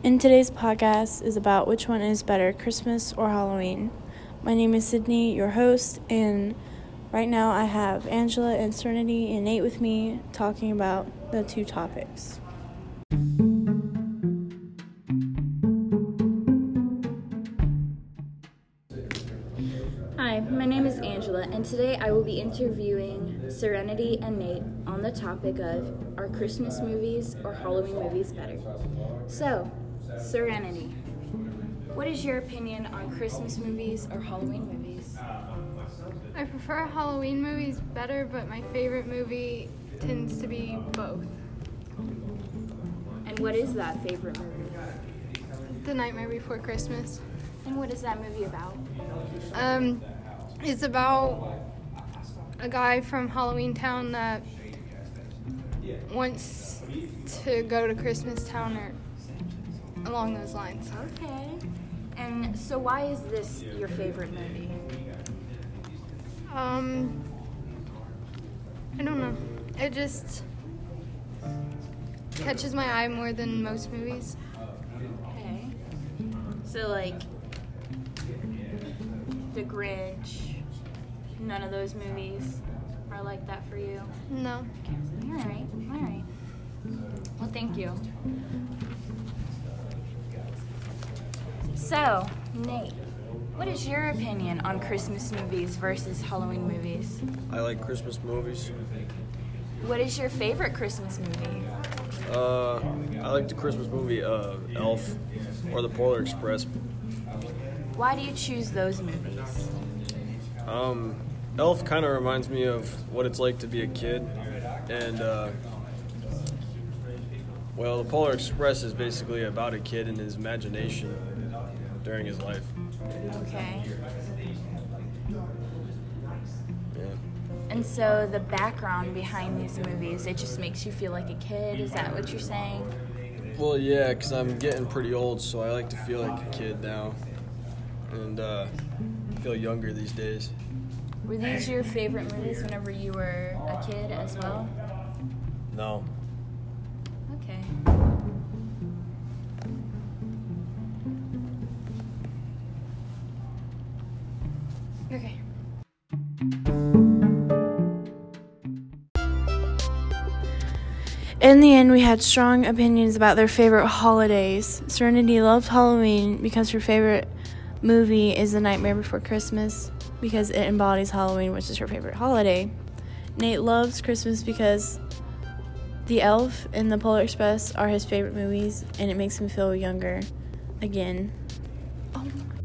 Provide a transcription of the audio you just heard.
And today's podcast is about which one is better, Christmas or Halloween. My name is Sydney, your host, and right now I have Angela and Serenity and Nate with me talking about the two topics. Hi, my name is Angela, and today I will be interviewing Serenity and Nate on the topic of are Christmas movies or Halloween movies better? So, Serenity, what is your opinion on Christmas movies or Halloween movies? I prefer Halloween movies better, but my favorite movie tends to be both. And what is that favorite movie? The Nightmare Before Christmas. And what is that movie about? It's about a guy from Halloween Town that wants to go to Christmas Town or along those lines. Okay. And so why is this your favorite movie? I don't know. It just catches my eye more than most movies. Okay. So like The Grinch, none of those movies are like that for you? No. All right. Well, thank you. So, Nate, what is your opinion on Christmas movies versus Halloween movies? I like Christmas movies. What is your favorite Christmas movie? I like the Christmas movie Elf or The Polar Express. Why do you choose those movies? Elf kind of reminds me of what it's like to be a kid, and The Polar Express is basically about a kid and his imagination during his life. Okay. Yeah. And so the background behind these movies, it just makes you feel like a kid? Is that what you're saying? Well, yeah, because I'm getting pretty old, so I like to feel like a kid now, and feel younger these days. Were these your favorite movies whenever you were a kid as well? No. Okay. Okay. In the end, we had strong opinions about their favorite holidays. Serenity loved Halloween because her favorite movie is The Nightmare Before Christmas because it embodies Halloween, which is her favorite holiday. Nate loves Christmas because The Elf and The Polar Express are his favorite movies, and it makes him feel younger again. Oh my